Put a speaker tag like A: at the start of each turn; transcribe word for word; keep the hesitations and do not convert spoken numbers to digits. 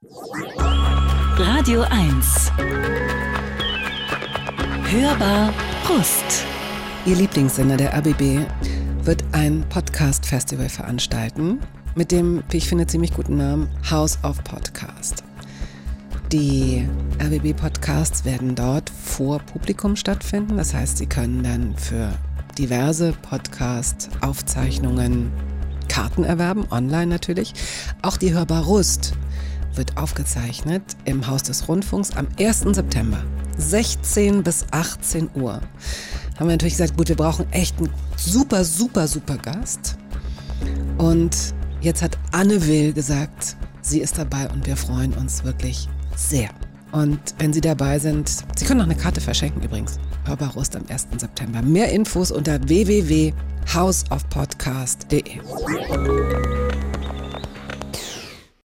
A: Radio eins. Hörbar Brust.
B: Ihr Lieblingssender, der R B B, wird ein Podcast-Festival veranstalten mit dem, wie ich finde, ziemlich guten Namen House of Podcast. Die R B B-Podcasts werden dort vor Publikum stattfinden. Das heißt, Sie können dann für diverse Podcast-Aufzeichnungen Karten erwerben, online natürlich. Auch die Hörbar Brust wird aufgezeichnet im Haus des Rundfunks am ersten September, sechzehn bis achtzehn Uhr. Haben wir natürlich gesagt, gut, wir brauchen echt einen super, super, super Gast. Und jetzt hat Anne Will gesagt, sie ist dabei und wir freuen uns wirklich sehr. Und wenn Sie dabei sind, Sie können noch eine Karte verschenken übrigens. Hörbar Brust am ersten September. Mehr Infos unter w w w punkt house of podcast punkt d e.